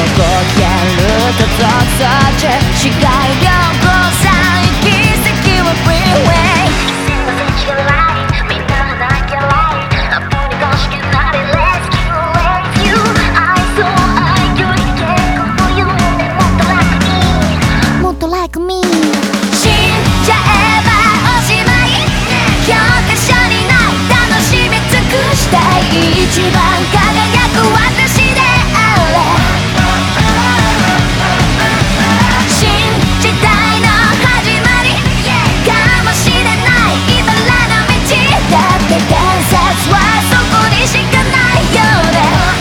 けるとゾクゾク視界良好さ行き先はフリーウェイみんなも泣けないアップに公式なり Let's get ready you 愛想愛より結構の夢もっと like me 死んじゃえばおしまい教科書にない楽しみ尽くしたい一番輝く私であれ新時代の始まりかもしれない茨の道だって伝説はそこにしかないよね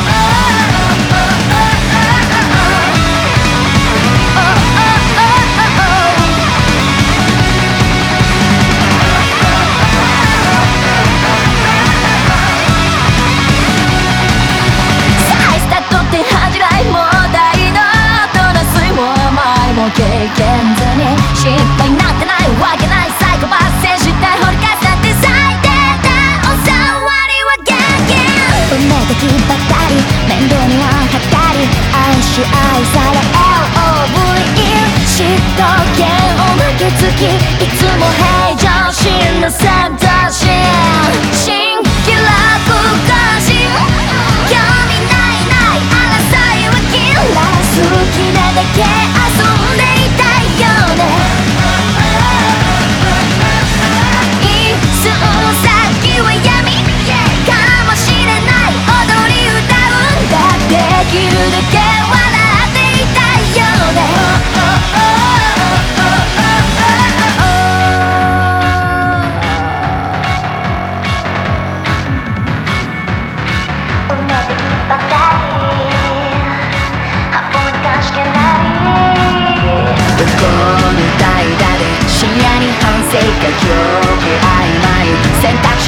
経験済み失敗なんてないわけないサイコパス戦士で掘り返せて最低だお触りは元気運命的ばかり面倒にはかかり愛し愛され LOVE 嫉妬嫌悪負けつきいつも平常心の戦闘心新記録更新興味ない争いは嫌い好きなだけ遊んでいたいよね一寸先は闇かもしれない踊り歌うんだできるだけ笑っていたいよねどこの代打で深夜に反省が記憶曖昧選択肢